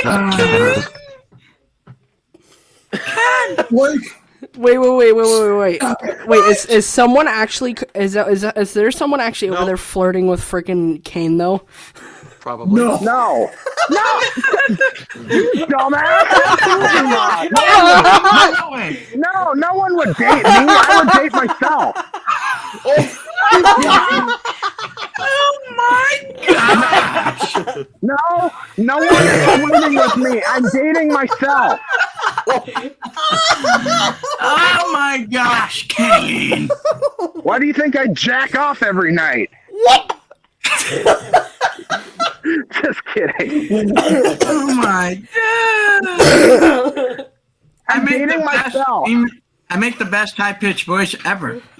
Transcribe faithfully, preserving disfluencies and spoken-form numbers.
Uh, Wait, Wait, wait, wait, wait, wait, wait, wait. Wait, is is someone actually is is is there someone actually over No. there flirting with freaking Kane though? Probably. no. No. No. You dumbass. Absolutely not. No way. No, no one would date me. I would date myself. Oh my gosh! No, no one is flirting with me. I'm dating myself. Oh my gosh, Kane! Why do you think I jack off every night? Just kidding. Oh my god! I I'm make the dating best. myself. I make the best high pitched voice ever.